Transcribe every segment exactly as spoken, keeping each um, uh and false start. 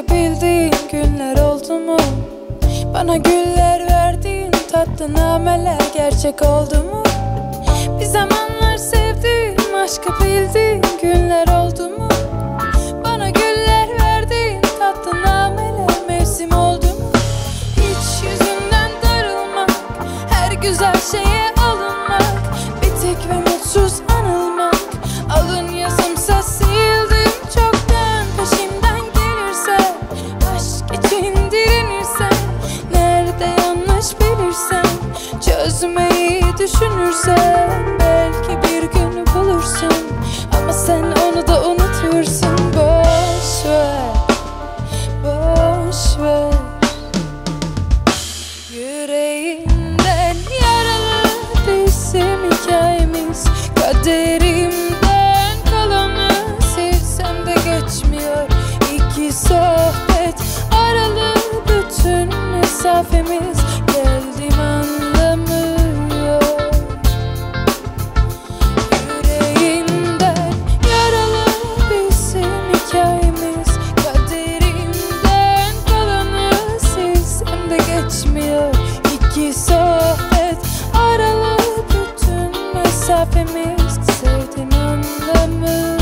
Aşkı bildiğin günler oldu mu? Bana güller verdiğin tatlı nameler gerçek oldu mu? Bir zamanlar sevdiğim, aşkı bildiğin günler oldu mu? Bana güller verdiğin tatlı nameler mevsim oldu mu? Hiç yüzünden darılmak, her güzel şeye alınmak, bitik ve mutsuz anılmak. Alın yazımsa sildim çoktan, peşimden gelirsen, aşk için direnirsen, nerede yanlış bilirsen, çözmeyi düşünürsen, belki bir gün bulursun. Ama sen onu da unutursun. Boş ver, boş ver. Yüreğinden yaralı bizim hikayemiz, kaderimden kalanı silsem de geçmiyor. İki sohbet aralı bütün mesafemiz, geldim anlamıyor. Yüreğinden yaralı bizim hikayemiz, kaderimden kalanı silsem de geçmiyor. İki sohbet aralı bütün mesafemiz, sevdim anlamıyor.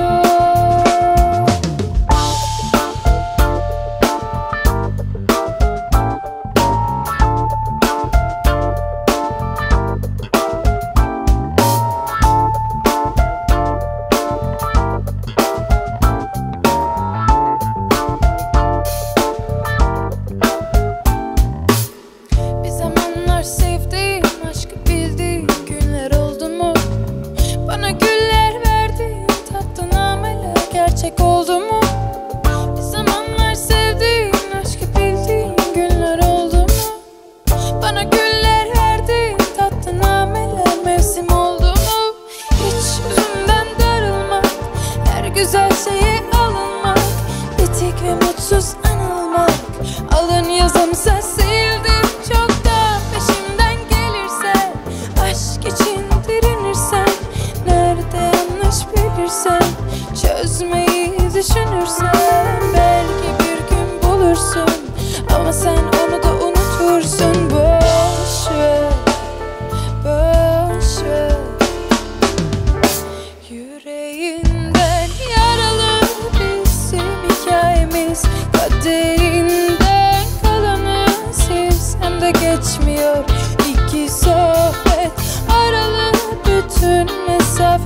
Bir zamanlar sevdiğim, aşkı bildiğim günler oldu mu? Bana güller verdiğin tatlı nameler gerçek oldu mu? Bir zamanlar sevdiğim, aşkı bildiğin günler oldu mu? Bana güller verdiğin tatlı nameler mevsim oldu mu? Hiç yüzümden darılmak, her güzel şeye alınmak, bitik ve mutsuz anılmak. Alın yazımsa sildim çoktan, peşimden gelirsen, aşk için direnirsen, nerede yanlış bilirsen, çözmeyi düşünürsen, belki bir gün bulursun. Ama sen onu da unutursun. Boş ver, boş ver. Yüreğinden yaralı bizim hikayemiz, kaderinden kalanı silsem de geçmiyor. İki sohbet aralı bütün mesafe